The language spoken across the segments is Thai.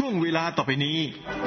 ช่วงเวลาต่อไปนี้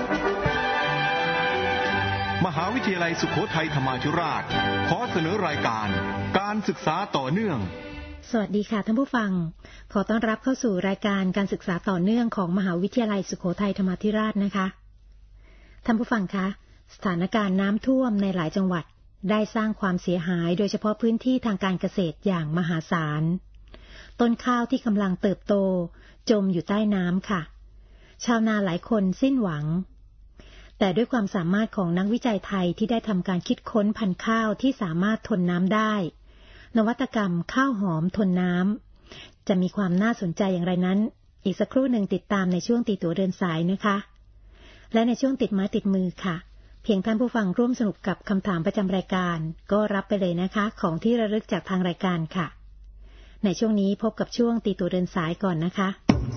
มหาวิทยาลัยสุโขทัยธรรมาธิราชขอเสนอรายการการศึกษาต่อเนื่องสวัสดีค่ะท่านผู้ฟังขอต้อนรับเข้าสู่รายการการศึกษาต่อเนื่องของมหาวิทยาลัยสุโขทัยธรรมาธิราชนะคะท่านผู้ฟังคะสถานการณ์น้ำท่วมในหลายจังหวัดได้สร้างความเสียหายโดยเฉพาะพื้นที่ทางการเกษตรอย่างมหาศาลต้นข้าวที่กำลังเติบโตจมอยู่ใต้น้ำค่ะชาวนาหลายคนสิ้นหวังแต่ด้วยความสามารถของนักวิจัยไทยที่ได้ทำการคิดค้นพันธุ์ข้าวที่สามารถทนน้ำได้นวัตกรรมข้าวหอมทนน้ำจะมีความน่าสนใจอย่างไรนั้นอีกสักครู่หนึ่งติดตามในช่วงตีตั๋วเดินสายนะคะและในช่วงติดไม้ติดมือค่ะเพียงท่านผู้ฟังร่วมสนุกกับคำถามประจำรายการก็รับไปเลยนะคะของที่ระลึกจากทางรายการค่ะในช่วงนี้พบกับช่วงตีตั๋วเดินสายก่อนนะคะ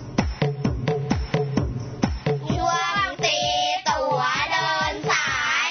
ช่วงตีตั๋วเดินสาย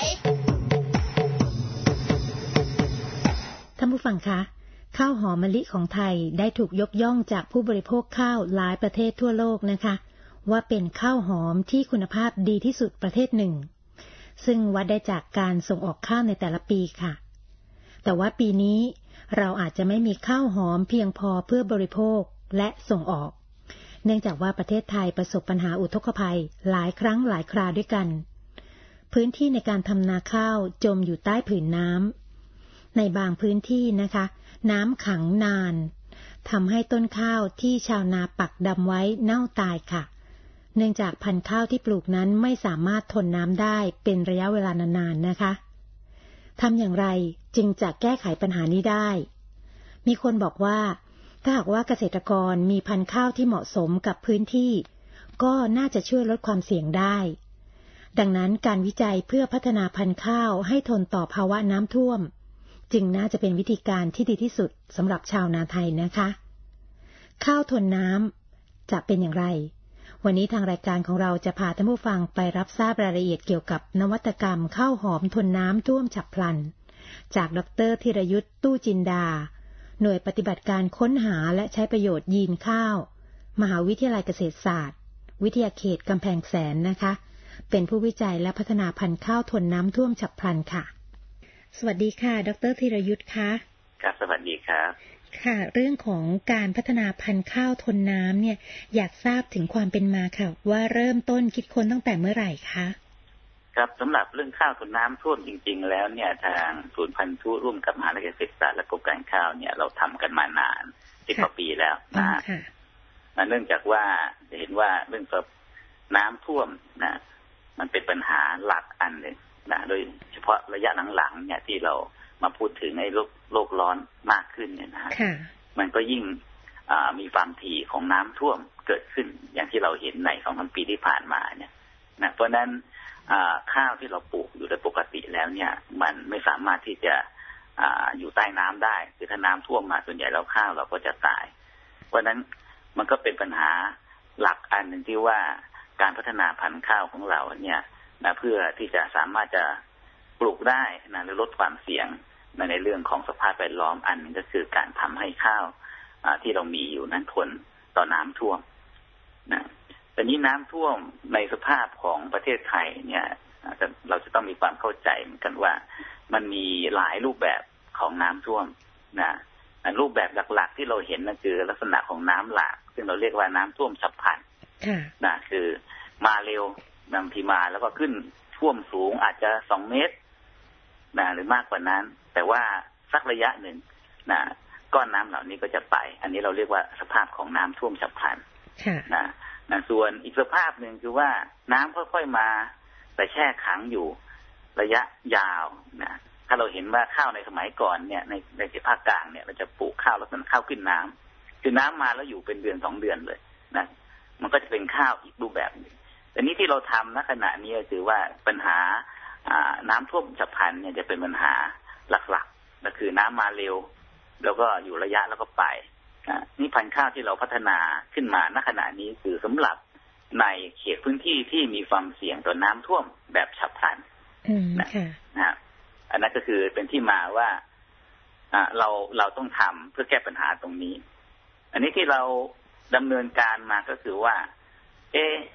ท่านผู้ฟังคะข้าวหอมมะลิของไทยได้ถูกยกย่องจากผู้บริโภคข้าวหลายประเทศทั่วโลกนะคะว่าเป็นข้าวหอมที่คุณภาพดีที่สุดประเทศหนึ่งซึ่งวัดได้จากการส่งออกข้าวในแต่ละปีค่ะแต่ว่าปีนี้เราอาจจะไม่มีข้าวหอมเพียงพอเพื่อบริโภคและส่งออกเนื่องจากว่าประเทศไทยประสบปัญหาอุทกภัยหลายครั้งหลายคราด้วยกันพื้นที่ในการทำนาข้าวจมอยู่ใต้ผืนน้ำในบางพื้นที่นะคะน้ำขังนานทำให้ต้นข้าวที่ชาวนาปักดำไว้เน่าตายค่ะเนื่องจากพันธุ์ข้าวที่ปลูกนั้นไม่สามารถทนน้ำได้เป็นระยะเวลานานๆนะคะทำอย่างไรจึงจะแก้ไขปัญหานี้ได้มีคนบอกว่าถ้าหากว่าเกษตรกรมีพันธุ์ข้าวที่เหมาะสมกับพื้นที่ก็น่าจะช่วยลดความเสี่ยงได้ดังนั้นการวิจัยเพื่อพัฒนาพันธุ์ข้าวให้ทนต่อภาวะน้ำท่วมจึงน่าจะเป็นวิธีการที่ดีที่สุดสำหรับชาวนาไทยนะคะข้าวทนน้ำจะเป็นอย่างไรวันนี้ทางรายการของเราจะพาท่านผู้ฟังไปรับทราบรายละเอียดเกี่ยวกับนวัตกรรมข้าวหอมทนน้ำท่วมฉับพลันจากดร.ธีรยุทธ์ตู้จินดาหน่วยปฏิบัติการค้นหาและใช้ประโยชน์ยีนข้าวมหาวิทยาลัยเกษตรศาสตร์วิทยาเขตกำแพงแสนนะคะเป็นผู้วิจัยและพัฒนาพันธุ์ข้าวทนน้ำท่วมฉับพลันค่ะสวัสดีค่ะดร.ธีรยุทธ์ค่ะครับสวัสดีครับค่ะเรื่องของการพัฒนาพันธุ์ข้าวทนน้ำเนี่ยอยากทราบถึงความเป็นมาค่ะว่าเริ่มต้นคิดค้นตั้งแต่เมื่อไหร่คะครับสำหรับเรื่องข้าวทนน้ำท่วมจริงๆแล้วเนี่ยทางศูนย์พันธุ์พืชร่วมกับมหาวิทยาลัยเกษตรศาสตร์และกรมการข้าวเนี่ยเราทำกันมานาน10 กว่าปีแล้วนะเนื่องจากว่าจะเห็นว่าเรื่องน้ำท่วมนะมันเป็นปัญหาหลักอันหนึ่งนะโดยเฉพาะระยะหลังๆเนี่ยที่เรามาพูดถึงในโลกร้อนมากขึ้นเนี่ยนะมันก็ยิ่งมีความถี่ของน้ำท่วมเกิดขึ้นอย่างที่เราเห็นใน2-3 ปีที่ผ่านมาเนี่ยนะเพราะนั้นข้าวที่เราปลูกอยู่โดยปกติแล้วเนี่ยมันไม่สามารถที่จะอยู่ใต้น้ำได้คือถ้าน้ำท่วมมาส่วนใหญ่แล้วข้าวเราก็จะตายเพราะนั้นมันก็เป็นปัญหาหลักอันหนึ่งที่ว่าการพัฒนาพันธุ์ข้าวของเราเนี่ยนะเพื่อที่จะสามารถจะปลูกได้นะหรือลดความเสี่ยงในเรื่องของสภาพแวดล้อมอันนึงก็คือการทำให้ข้าวที่เรามีอยู่นั้นทนต่อน้ำท่วมนะแต่นี้น้ำท่วมในสภาพของประเทศไทยเนี่ยเราจะต้องมีความเข้าใจเหมือนกันว่ามันมีหลายรูปแบบของน้ำท่วมนะรูปแบบหลักๆที่เราเห็นนั่นคือลักษณะของน้ำหลากซึ่งเราเรียกว่าน้ำท่วมฉับพลันนะคือมาเร็วบางทีมาแล้วก็ขึ้นท่วมสูงอาจจะ2 เมตรนะหรือมากกว่านั้นแต่ว่าสักระยะหนึ่งนะก้อนน้ำเหล่านี้ก็จะไปอันนี้เราเรียกว่าสภาพของน้ำท่วมฉับพลันนะส่วนอีกสภาพหนึ่งคือว่าน้ำค่อยๆมาแต่แช่ขังอยู่ระยะยาวนะถ้าเราเห็นว่าข้าวในสมัยก่อนเนี่ยในภาคกลางเนี่ยเราจะปลูกข้าวแล้วมันข้าวขึ้นน้ำคือน้ำมาแล้วอยู่เป็นเดือน2 เดือนเลยนะมันก็จะเป็นข้าวอีกรูปแบบนึงแต่นี้ที่เราทำณขณะนี้ก็คือว่าปัญหาน้ำท่วมฉับพลันเนี่ยจะเป็นปัญหาหลักๆก็คือน้ำมาเร็วแล้วก็อยู่ระยะแล้วก็ไปนี่พันธุ์ข้าวที่เราพัฒนาขึ้นมาณขณะนี้คือสำหรับในเขตพื้นที่ที่มีความเสี่ยงต่อน้ำท่วมแบบฉับพลันนะอันนั้นก็คือเป็นที่มาว่าเราต้องทำเพื่อแก้ปัญหาตรงนี้อันนี้ที่เราดำเนินการมาก็คือว่า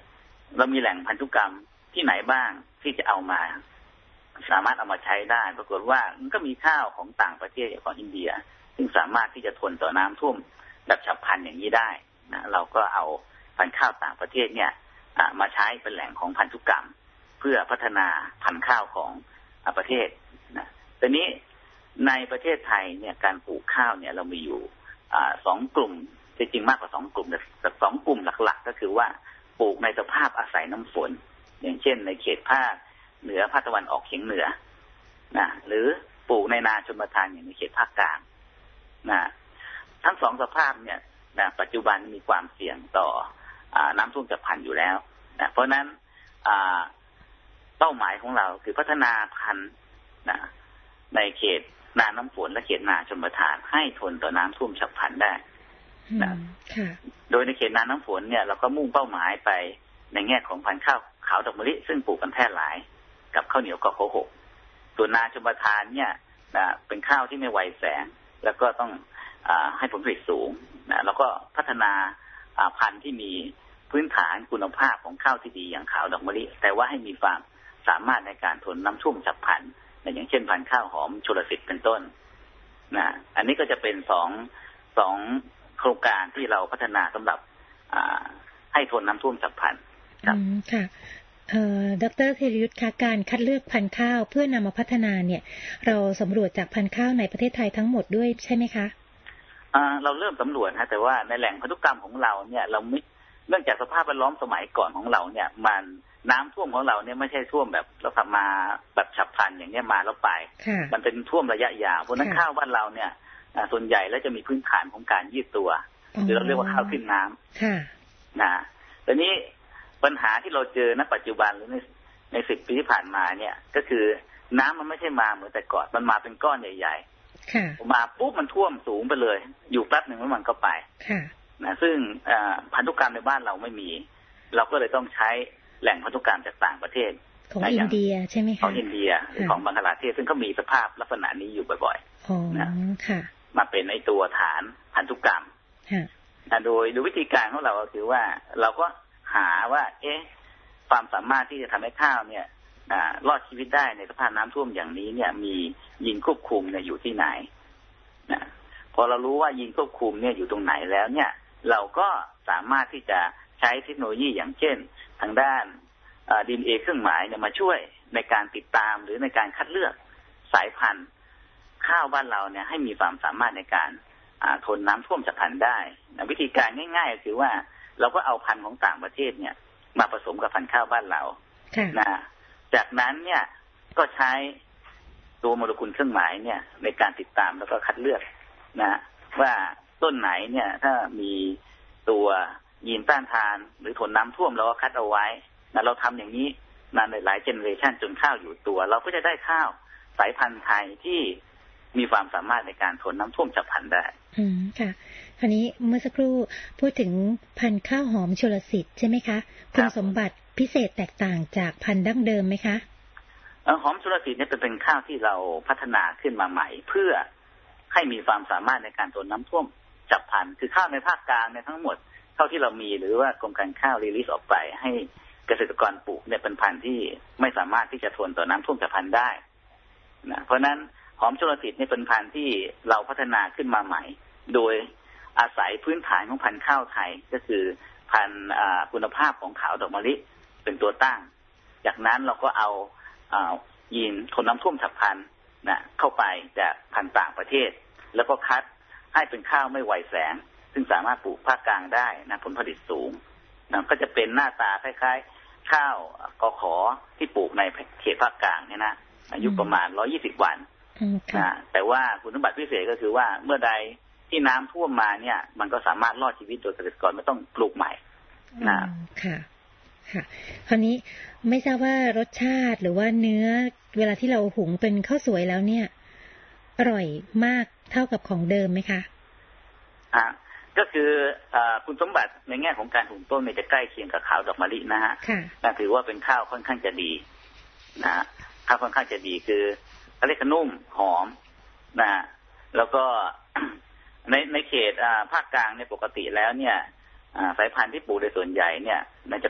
เรามีแหล่งพันธุกรรมที่ไหนบ้างที่จะเอามาสามารถเอามาใช้ได้ปรากฏว่ามันก็มีข้าวของต่างประเทศอย่างของอินเดียซึ่งสามารถที่จะทนต่อน้ำท่วมแบบฉับพลันอย่างนี้ได้นะเราก็เอาพันธุ์ข้าวต่างประเทศเนี่ยมาใช้เป็นแหล่งของพันธุกรรมเพื่อพัฒนาพันธุ์ข้าวของประเทศนะแต่นี้ในประเทศไทยเนี่ยการปลูกข้าวเนี่ยเรามีอยู่2 กลุ่มจริงๆมากกว่า2 กลุ่มแต่2 กลุ่มหลักๆก็คือว่าปลูกในสภาพอาศัยน้ำฝนอย่างเช่นในเขตภาคเหนือภาคตะวันออกเฉียงเหนือนะหรือปลูกในนาชนประทานอย่างในเขตภาคกลางนะทั้ง2 สภาพเนี่ยนะปัจจุบันมีความเสี่ยงต่อน้ำท่วมฉับพลันอยู่แล้วนะเพราะนั้นเป้าหมายของเราคือพัฒนาพันธุ์นะในเขตนาน้ำฝนและเขตนาชนประทานให้ทนต่อน้ำท่วมฉับพลันได้นะโดยในเขตนาน้ำฝนเนี่ยเราก็มุ่งเป้าหมายไปในแง่ของพันธุ์ข้าวขาวดอกมะลิซึ่งปลูกกันแพร่หลายกับข้าวเหนียวกอโคหกส่วนนาชนประทานเนี่ยเป็นข้าวที่ไม่ไวแสงแล้วก็ต้องให้ผลผลิตสูงนะแล้วก็พัฒนาพันธุ์ที่มีพื้นฐานคุณภาพของข้าวที่ดีอย่างขาวดอกมะลิแต่ว่าให้มีความสามารถในการทนน้ำท่วมฉับพลันอย่างเช่นพันธุ์ข้าวหอมชลสิทธิ์เป็นต้นนะอันนี้ก็จะเป็นสองโครงการที่เราพัฒนาสำหรับให้ทนน้ำท่วมฉับพลันครับค่ะดร.ธีรยุทธ์คะการคัดเลือกพันธุ์ข้าวเพื่อนำมาพัฒนาเนี่ยเราสำรวจจากพันธุ์ข้าวในประเทศไทยทั้งหมดด้วยใช่ไหมคะเราเริ่มสำรวจแต่ว่าในแหล่งพันธุกรรมของเราเนี่ยเราไม่เนื่องจากสภาพแวดล้อมสมัยก่อนของเราเนี่ยมันน้ำท่วมของเราเนี่ยไม่ใช่ท่วมแบบเราทำมาแบบฉับพลันอย่างนี้มาแล้วไปมันเป็นท่วมระยะยาวเพราะนั้นข้าวบ้านเราเนี่ยส่วนใหญ่แล้วจะมีพื้นฐานของการยืดตัวหรือเราเรียกว่าข้าวขึ้นน้ำนะแต่นี้ปัญหาที่เราเจอณปัจจุบันหรือใน10 ปีที่ผ่านมาเนี่ยก็คือน้ำมันไม่ใช่มาเหมือนแต่ก่อนมันมาเป็นก้อนใหญ่ๆมาปุ๊บมันท่วมสูงไปเลยอยู่แป๊บหนึ่งแล้วมันก็ไปนะซึ่งพันธุกรรมในบ้านเราไม่มีเราก็เลยต้องใช้แหล่งพันธุกรรมจากต่างประเทศของอินเดียใช่ไหมคะของอินเดียหรือของบังกลาเทศซึ่งก็มีสภาพลักษณะนี้อยู่บ่อยๆนะมาเป็นในตัวฐานพันธุกรรมโดยวิธีการของเราก็คือว่าเราก็หาว่าความสามารถที่จะทำให้ข้าวเนี่ยรอดชีวิตได้ในสภาพน้ำท่วมอย่างนี้เนี่ยมียีนควบคุมเนี่ยอยู่ที่ไหนนะพอเรารู้ว่ายีนควบคุมเนี่ยอยู่ตรงไหนแล้วเนี่ยเราก็สามารถที่จะใช้เทคโนโลยีอย่างเช่นทางด้านDNA เครื่องหมายเนี่ยมาช่วยในการติดตามหรือในการคัดเลือกสายพันธุ์ข้าวบ้านเราเนี่ยให้มีความสามารถในการทนน้ำท่วมฉับพลันได้วิธีการง่ายๆก็คือว่าเราก็เอาพันธุ์ของต่างประเทศเนี่ยมาผสมกับพันธุ์ข้าวบ้านเรานะจากนั้นเนี่ยก็ใช้ตัวโมเลกุลเครื่องหมายเนี่ยในการติดตามแล้วก็คัดเลือกนะว่าต้นไหนเนี่ยถ้ามีตัวยีนต้านทานหรือทนน้ำท่วมเราก็คัดเอาไว้นะเราทำอย่างนี้นานหลายเจเนอเรชันจนข้าวอยู่ตัวเราก็จะได้ข้าวสายพันธุ์ไทยที่มีความสามารถในการทนน้ำท่วมฉับพลันได้ค่ะคราวนี้เมื่อสักครู่พูดถึงพันธุ์ข้าวหอมชลสิทธิ์ใช่ไหมคะคุณสมบัติพิเศษแตกต่างจากพันธุ์ดั้งเดิมไหมคะหอมชลสิทธิ์เนี่ยเป็นข้าวที่เราพัฒนาขึ้นมาใหม่เพื่อให้มีความสามารถในการทนน้ำท่วมฉับพลันคือข้าวในภาคกลางเนี่ยทั้งหมดเท่าที่เรามีหรือว่ากรมการข้าวรีลิสออกไปให้เกษตรกรปลูกเนี่ยเป็นพันธุ์ที่ไม่สามารถที่จะทนต่อน้ำท่วมฉับพลันได้นะเพราะนั้นหอมชลสิทธิ์นี่เป็นพันธุ์ที่เราพัฒนาขึ้นมาใหม่โดยอาศัยพื้นฐานของพันธุ์ข้าวไทยก็คือพันธุ์คุณภาพของขาวดอกมะลิเป็นตัวตั้งจากนั้นเราก็เอายีนทนน้ำท่วมฉับพลันนะเข้าไปจากพันธุ์ต่างประเทศแล้วก็คัดให้เป็นข้าวไม่ไวแสงซึ่งสามารถปลูกภาคกลางได้นะผลผลิตสูงนะก็จะเป็นหน้าตาคล้ายๆข้าวกขที่ปลูกในเขตภาคกลางเนี่ยนะอายุประมาณ120 วันนะแต่ว่าคุณสมบัติพิเศษก็คือว่าเมื่อใดที่น้ำท่วมมาเนี่ยมันก็สามารถรอดชีวิตโดยเกษตรกรไม่ต้องปลูกใหม่นะค่ะค่ะคราวนี้ไม่ทราบว่ารสชาติหรือว่าเนื้อเวลาที่เราหุงเป็นข้าวสวยแล้วเนี่ยอร่อยมากเท่ากับของเดิมไหมคะก็คือคุณสมบัติในแง่ของการหุงต้มเนี่ยจะใกล้เคียงกับข้าวดอกมะลินะฮะถือว่าเป็นข้าวค่อนข้างจะดีนะข้าวค่อนข้างจะดีคือเขาเรียกนุ่มหอมนะแล้วก็ในเขตภาคกลางเนี่ยปกติแล้วเนี่ยสายพันธุ์ที่ปลูกโดยส่วนใหญ่เนี่ยมันจะเป็นข้าว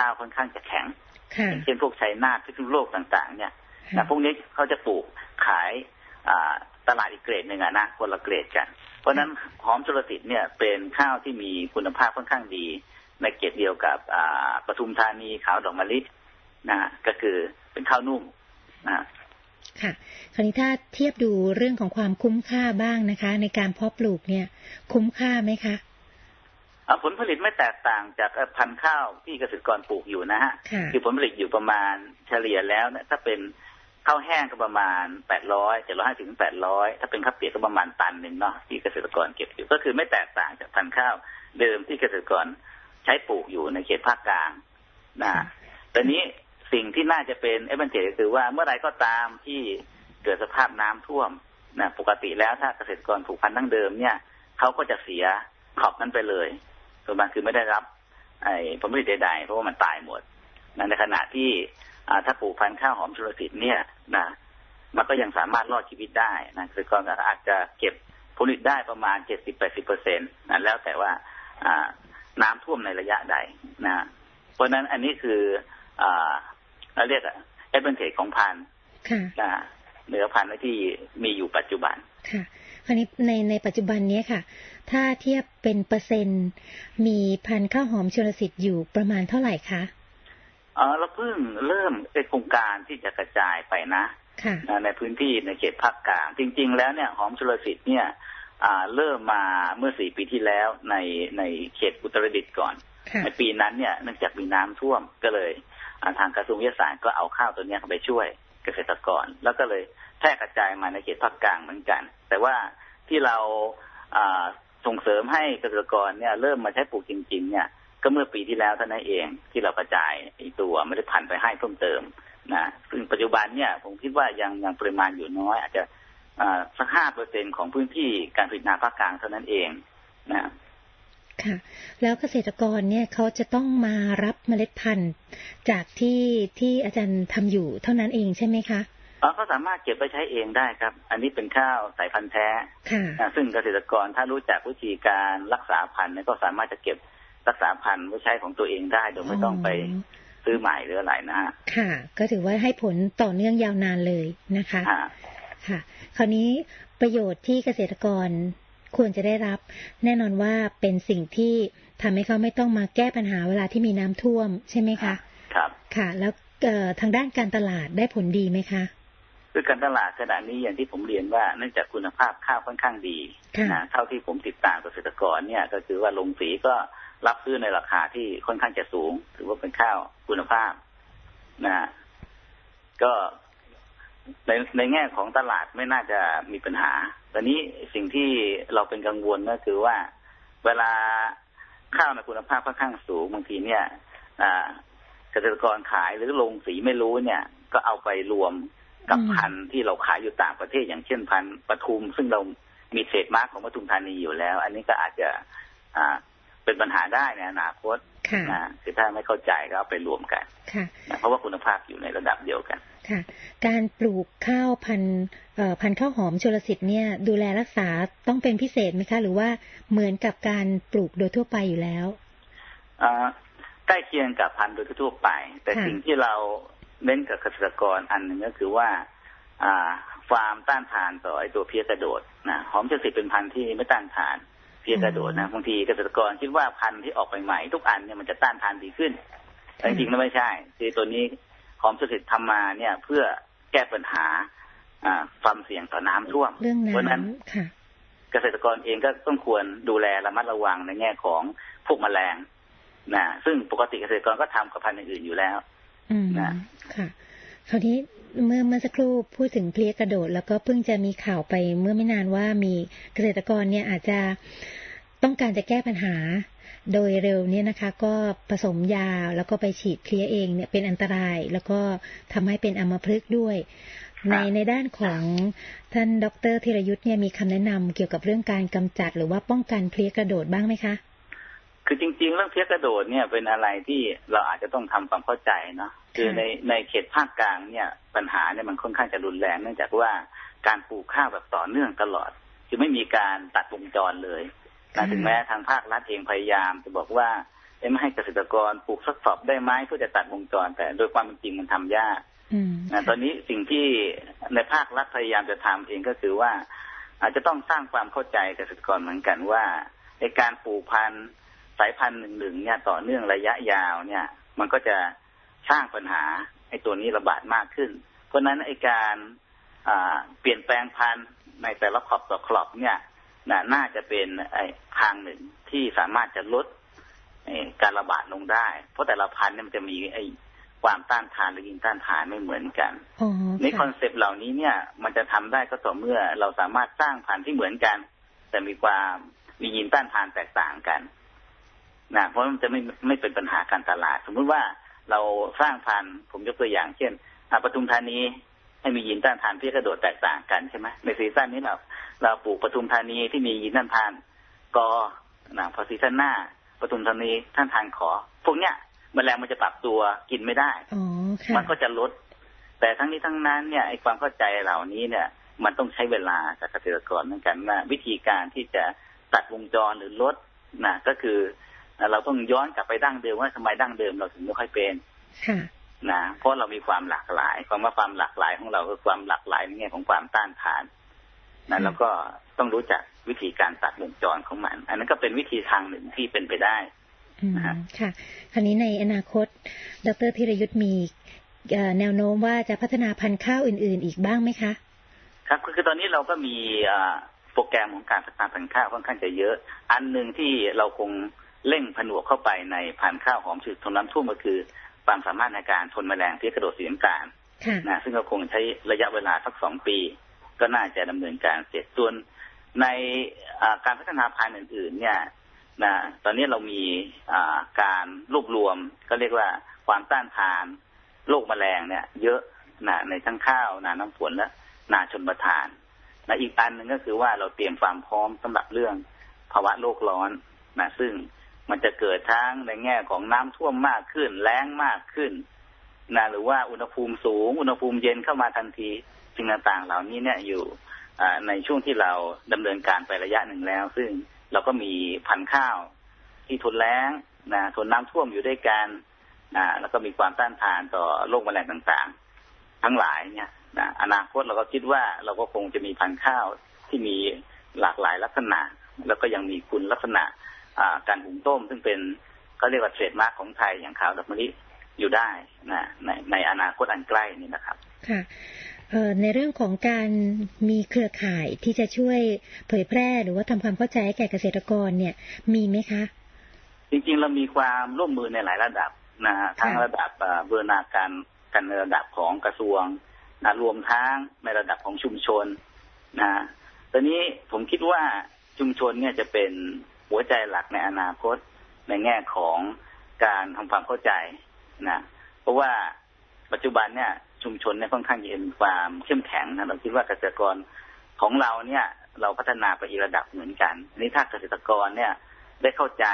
าวค่อนข้างจะแข็งเช่นพวกชัยนาทพิษณุโลกต่างๆเนี่ยนะพวกนี้เขาจะปลูกขายตลาดอีกเกรดหนึ่งนะคนละเกรดกันเพราะนั้นหอมชลสิทธิ์เนี่ยเป็นข้าวที่มีคุณภาพค่อนข้างดีในเกรดเดียวกับปทุมธานีขาวดอกมะลินะก็คือเป็นข้าวนุ่มนะค่ะคราวนี้ถ้าเทียบดูเรื่องของความคุ้มค่าบ้างนะคะในการเพาะปลูกเนี่ยคุ้มค่าไหมคะผลผลิตไม่แตกต่างจากพันธุ์ข้าวที่เกษตรกรปลูกอยู่นะฮะคือผลผลิตอยู่ประมาณเฉลี่ยแล้วเนี่ยถ้าเป็นข้าวแห้งก็ประมาณ800 750 ถึง 800ถ้าเป็นข้าวเปียกก็ประมาณตันนึงเนาะที่เกษตรกรเก็บอยู่ก็คือไม่แตกต่างจากพันธุ์ข้าวเดิมที่เกษตรกรใช้ปลูกอยู่ในเขตภาคกลางนะแต่นี้สิ่งที่น่าจะเป็นเอฟเฟกต์ก็คือว่าเมื่อไรก็ตามที่เกิดสภาพน้ำท่วมนะปกติแล้วถ้าเกษตรกรปลูกพันธุ์ดั้งเดิมเนี่ยเขาก็จะเสียขอบนั้นไปเลยส่วนมากคือไม่ได้รับผลผลิตใดๆเพราะว่ามันตายหมดในขณะที่ถ้าปลูกพันธุ์ข้าวหอมชลสิทธิ์เนี่ยนะมันก็ยังสามารถรอดชีวิตได้นะเกษตรกรอาจจะเก็บผลผลิตได้ประมาณ 70-80% นะแล้วแต่ว่าน้ำท่วมในระยะใดนะเพราะนั้นอันนี้คือเราเรียกเอฟเฟกต์ของพันธุ์เหนือพันธุ์ที่มีอยู่ปัจจุบันค่ะคราวนี้ในปัจจุบันนี้ค่ะถ้าเทียบเป็นเปอร์เซ็นต์มีพันธุ์ข้าวหอมชลสิทธิ์อยู่ประมาณเท่าไหร่คะเราเพิ่งเริ่มเป็นโครงการที่จะกระจายไปนะในพื้นที่ในเขตภาคกลางจริงๆแล้วเนี่ยหอมชลสิทธิ์เนี่ยเริ่มมาเมื่อ4 ปีที่แล้วในเขตอุตรดิตถ์ก่อนในปีนั้นเนี่ยเนื่องจากมีน้ำท่วมก็เลยทางกระทรวงวิทยาศาสตร์ก็เอาข้าวตัวนี้ไปช่วยเกษตรกรแล้วก็เลยแพร่กระจายมาในเขตภาคกลางเหมือนกันแต่ว่าที่เราส่งเสริมให้เกษตรกรเนี่ยเริ่มมาใช้ปลูกจริงๆเนี่ยก็เมื่อปีที่แล้วเท่านั้นเองที่เรากระจายตัวเมล็ดพันธุ์ไปให้เพิ่มเติมนะซึ่งปัจจุบันเนี่ยผมคิดว่ายังปริมาณอยู่น้อยอาจจะสัก 5% ของพื้นที่การผลิตนาภาคกลางเท่านั้นเองนะค่ะแล้วเกษตรกรเนี่ยเขาจะต้องมารับเมล็ดพันธุ์จากที่อาจารย์ทำอยู่เท่านั้นเองใช่ไหมคะเขาสามารถเก็บไปใช้เองได้ครับอันนี้เป็นข้าวสายพันธุ์แท้ซึ่งเกษตรกรถ้ารู้จักวิธีการรักษาพันธุ์ก็สามารถจะเก็บรักษาพันธุ์ไว้ใช้ของตัวเองได้โดยไม่ต้องไปซื้อใหม่หรืออะไรนะค่ะก็ถือว่าให้ผลต่อเนื่องยาวนานเลยนะคะค่ะคราวนี้ประโยชน์ที่เกษตรกรควรจะได้รับแน่นอนว่าเป็นสิ่งที่ทำให้เขาไม่ต้องมาแก้ปัญหาเวลาที่มีน้ำท่วมใช่ไหมคะครับค่ะแล้วทางด้านการตลาดได้ผลดีไหมคะคือการตลาดขณะนี้อย่างที่ผมเรียนว่าเนื่องจากคุณภาพข้าวค่อนข้างดีนะเท่าที่ผมติดตามเกษตรกรเนี่ยก็คือว่าโรงสีก็รับซื้อในราคาที่ค่อนข้างจะสูงถือว่าเป็นข้าวคุณภาพนะก็ในแง่ของตลาดไม่น่าจะมีปัญหาตอนนี้สิ่งที่เราเป็นกังวลก็คือว่าเวลาข้าวในคุณภาพค่อนข้างสูงบางทีเนี่ยเกษตรกรขายหรือโรงสีไม่รู้เนี่ยก็เอาไปรวมกับพันธุ์ที่เราขายอยู่ต่างประเทศอย่างเช่นพันธุ์ปทุมซึ่งเรามีเทรดมาร์คของปทุมธานีอยู่แล้วอันนี้ก็อาจจะเป็นปัญหาได้ในอนาคตคือถ้าไม่เข้าใจก็เอาไปรวมกันเพราะว่าคุณภาพอยู่ในระดับเดียวกันค่ะการปลูกข้าวพันธุ์ข้าวหอมชลสิทธิ์เนี่ยดูแลรักษาต้องเป็นพิเศษไหมคะหรือว่าเหมือนกับการปลูกโดยทั่วไปอยู่แล้วใกล้เคียงกับพันธุ์โดยทั่วไปแต่สิ่งที่เราเน้นกับเกษตรกรอันหนึ่งก็คือว่าฟาร์มต้านทานต่อไอ้ตัวเพี้ยกระโดดนะหอมชลสิทธิ์เป็นพันธุ์ที่ไม่ต้านทานเพี้ยกระโดดนะบางทีเกษตรกรคิดว่าพันธุ์ที่ออกใหม่ๆทุกอันเนี่ยมันจะต้านทานดีขึ้นแต่จริงๆแล้วไม่ใช่คือตัวนี้หอมชลสิทธิ์ทำมาเนี่ยเพื่อแก้ปัญหาความเสี่ยงต่อน้ำท่วมเพราะนั้นเกษตรกรเองก็ต้องควรดูแลระมัดระวังในแง่ของพวกแมลงนะซึ่งปกติเกษตรกรก็ทำกับพันธุ์อื่นๆอยู่แล้วนะค่ะคราวนี้เมื่อสักครู่พูดถึงเพลี้ยกระโดดแล้วก็เพิ่งจะมีข่าวไปเมื่อไม่นานว่ามีเกษตรกรเนี่ยอาจจะต้องการจะแก้ปัญหาโดยเร็วเนี่ยนะคะก็ผสมยาแล้วก็ไปฉีดเพลี้ยเองเนี่ยเป็นอันตรายแล้วก็ทำให้เป็นอัมพฤกษ์ด้วยในด้านของท่านดร.ธีรยุทธ์เนี่ยมีคำแนะนำเกี่ยวกับเรื่องการกำจัดหรือว่าป้องกันเพลี้ยกระโดดบ้างไหมคะคือจริงๆเรื่องเพลี้ยกระโดดเนี่ยเป็นอะไรที่เราอาจจะต้องทำความเข้าใจเนาะคือในเขตภาคกลางเนี่ยปัญหาเนี่ยมันค่อนข้างจะรุนแรงเนื่องจากว่าการปลูกข้าวแบบต่อเนื่องตลอดคือไม่มีการตัดวงจรเลยถึงแม้ทางภาครัฐเองพยายามจะบอกว่าไม่ให้เกษตรกรปลูกทดสอบได้ไหมเพื่อจะตัดวงจรแต่โดยความเป็นจริงมันทำยากตอนนี้สิ่งที่ในภาครัฐพยายามจะทำเองก็คือว่าอาจจะต้องสร้างความเข้าใจเกษตรกรเหมือนกันว่าในการปลูกพันธุ์สายพันธุ์หนึ่งเนี่ยต่อเนื่องระยะยาวเนี่ยมันก็จะสร้างปัญหาไอ้ตัวนี้ระบาดมากขึ้นเพราะนั้นไอ้การเปลี่ยนแปลงพันธุ์ในแต่ละขอบต่อขอบเนี่ยน่าจะเป็นทางหนึ่งที่สามารถจะลดการระบาดลงได้เพราะแต่ละพันธุ์เนี่ยมันจะมีความต้านทานหรือยินต้านทานไม่เหมือนกันในคอนเซปต์เหล่านี้เนี่ยมันจะทำได้ก็ต่อเมื่อเราสามารถสร้างพันธุ์ที่เหมือนกันแต่มียินต้านทานแตกต่างกันเพราะมันจะไม่เป็นปัญหาการตลาดสมมุติว่าเราสร้างพันธุ์ผมยกตัวอย่างเช่นปทุมธานีให้มียินต้านทานที่กระโดดแตกต่างกันใช่ไหมในซีซั่นนี้เราปลูกปทุมธานีที่มียินต้านทานกพอซีซั่นหน้าปทุมธานีต้านทานขอพวกเนี้ยแมลงมันจะปรับตัวกินไม่ได้มันก็จะลดแต่ทั้งนี้ทั้งนั้นเนี่ยไอ้ความเข้าใจเหล่านี้เนี่ยมันต้องใช้เวลาจากเกษตรกรเหมือนกันว่าวิธีการที่จะตัดวงจรหรือลดก็คือเราต้องย้อนกลับไปดั้งเดิมว่าทำไมดั้งเดิมเราถึงไม่ค่อยเป็นเพราะเรามีความหลากหลายความหลากหลายของเราคือความหลากหลายในแง่ของความต้านทานแล้วก็ต้องรู้จักวิธีการตัดวงจรของมันอันนั้นก็เป็นวิธีทางหนึ่งที่เป็นไปได้ค่ะคราวนี้ในอนาคตดร.ธีรยุทธ์มีแนวโน้มว่าจะพัฒนาพันธุ์ข้าวอื่นๆอีกบ้างไหมคะครับคือตอนนี้เราก็มีโปรแกรมของการพัฒนาพันธุ์ข้าวค่อนข้างจะเยอะอันนึงที่เราคงเร่งผนวกเข้าไปในพันธุ์ข้าวหอมทนน้ำท่วมก็คือความสามารถในการทนแมลงที่กระโดดสีน้ำตาลซึ่งก็คงใช้ระยะเวลาสัก2 ปีก็น่าจะดำเนินการเสร็จส่วนในการพัฒนาพันธุ์อื่นๆเนี่ยตอนนี้เรามีการรวบรวมก็เรียกว่าความต้านทานโรคแมลงเนี่ยเยอะในทั้งข้าวนาน้ำฝนและนาชลประทานอีกอันหนึ่งก็คือว่าเราเตรียมความพร้อมสำหรับเรื่องภาวะโลกร้อนซึ่งมันจะเกิดทั้งในแง่ของน้ำท่วมมากขึ้นแล้งมากขึ้นหรือว่าอุณหภูมิสูงอุณหภูมิเย็นเข้ามาทันทีสิ่งต่างๆเหล่านี้เนี่ยอยู่ในช่วงที่เราดำเนินการไประยะหนึ่งแล้วซึ่งเราก็มีพันธุ์ข้าวที่ทนแล้งทนน้ำท่วมอยู่ด้วยกันแล้วก็มีความต้านทานต่อโรคแมลงต่างๆทั้งหลายเนี่ยอนาคตเราก็คิดว่าเราก็คงจะมีพันธุ์ข้าวที่มีหลากหลายลักษณะแล้วก็ยังมีคุณลักษณะการหุงต้มซึ่งเป็นก็เรียกว่าเทรดมาร์คของไทยอย่างข้าวดอกมะลิอยู่ได้ในอนาคตอันใกล้นี้นะครับค่ะในเรื่องของการมีเครือข่ายที่จะช่วยเผยแพร่หรือว่าทำความเข้าใจแก่เกษตรกรเนี่ยมีไหมคะจริงๆเรามีความร่วมมือในหลายระดับทั้งระดับบูรณาการกันในระดับของกระทรวงรวมทั้งในระดับของชุมชนตอนนี้ผมคิดว่าชุมชนเนี่ยจะเป็นหัวใจหลักในอนาคตในแง่ของการทำความเข้าใจเพราะว่าปัจจุบันเนี่ยชุมชนเนี่ยค่อนข้างมีความเข้มแข็งเราคิดว่าเกษตรกรของเราเนี่ยเราพัฒนาไปอีกระดับเหมือนกันนี่ถ้าเกษตรกรเนี่ยได้เข้าใจ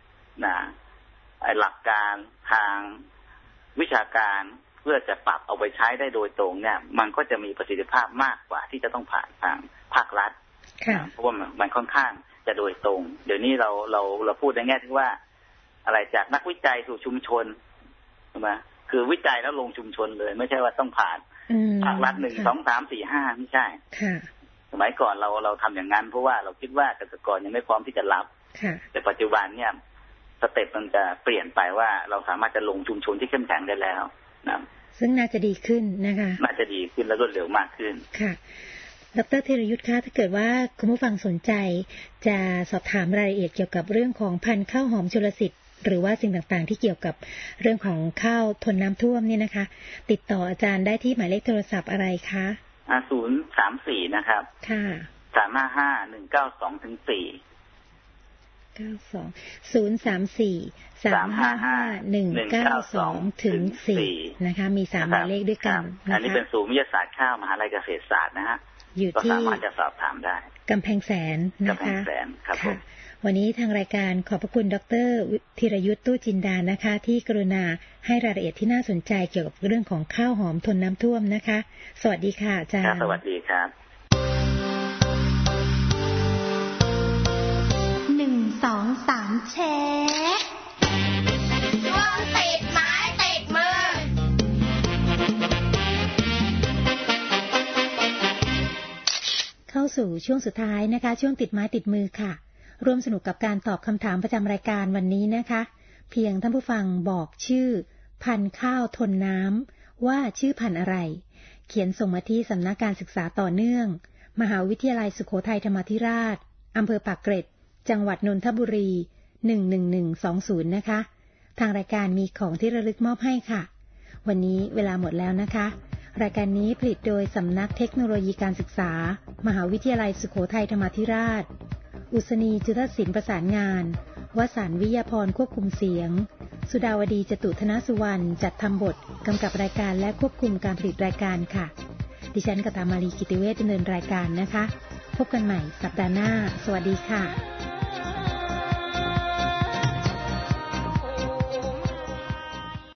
หลักการทางวิชาการเพื่อจะปรับเอาไปใช้ได้โดยตรงเนี่ยมันก็จะมีประสิทธิภาพมากกว่าที่จะต้องผ่านทางภาครัฐเพราะว่ามันค่อนข้างจะโดยตรงเดี๋ยวนี้เราพูดในแง่ที่ว่าอะไรจากนักวิจัยสู่ชุมชนใช่ไหมคือวิจัยแล้วลงชุมชนเลยไม่ใช่ว่าต้องผ่านภาครัฐ1 2 3 4 5ไม่ใช่สมัยก่อนเราทำอย่างนั้นเพราะว่าเราคิดว่าเกษตรกรยังไม่พร้อมที่จะรับแต่ปัจจุบันเนี่ยสเต็ปมันจะเปลี่ยนไปว่าเราสามารถจะลงชุมชนที่เข้มแข็งได้แล้วซึ่งน่าจะดีขึ้นนะคะน่าจะดีขึ้นและรวดเร็วมากขึ้นค่ะดร.ธีรยุทธ์คะถ้าเกิดว่าคุณผู้ฟังสนใจจะสอบถามรายละเอียดเกี่ยวกับเรื่องของพันธุ์ข้าวหอมชลสิทธิ์หรือว่าสิ่งต่างๆที่เกี่ยวกับเรื่องของข้าวทนน้ำท่วมเนี่ยนะคะติดต่ออาจารย์ได้ที่หมายเลขโทรศัพท์อะไรคะ 034นะครับค่ะ 355-192-4 034-355-192-4นะคะมี3หมายเลขด้วยกันอันนี้เป็นศูนย์วิทยาศาสตร์ข้าวมหาวิทยาลัยเกษตรศาสตร์นะฮะอยู่ที่ก็สามารถจะสอบถามได้กำแพงแสนนะคะกำแพงแสนครับผมวันนี้ทางรายการขอบพระคุณดร.ธีรยุทธ์ตู้จินดานะคะที่กรุณาให้รายละเอียดที่น่าสนใจเกี่ยวกับเรื่องของข้าวหอมทนน้ำท่วมนะคะสวัสดีค่ะอาจารย์สวัสดีครับ 1 2 3แชร์สู่ช่วงสุดท้ายนะคะช่วงติดไม้ติดมือค่ะร่วมสนุกกับการตอบคำถามประจำรายการวันนี้นะคะเพียงท่านผู้ฟังบอกชื่อพันธุ์ข้าวทนน้ำว่าชื่อพันธุ์อะไรเขียนส่งมาที่สำนักการศึกษาต่อเนื่องมหาวิทยาลัยสุโขทัยธรรมาธิราชอำเภอปากเกร็ดจังหวัดนนทบุรี11120นะคะทางรายการมีของที่ระลึกมอบให้ค่ะวันนี้เวลาหมดแล้วนะคะรายการนี้ผลิตโดยสำนักเทคโนโลยีการศึกษามหาวิทยาลัยสุโขทัยธรรมาธิราชอุษณีจุฑศิลป์ประสานงานวสันต์วิยาพรควบคุมเสียงสุดาวดีจตุธนสุวรรณจัดทำบทกำกับรายการและควบคุมการผลิตรายการค่ะดิฉันกตามาลีกิติเวชดำเนินรายการนะคะพบกันใหม่สัปดาห์หน้าสวัสดีค่ะ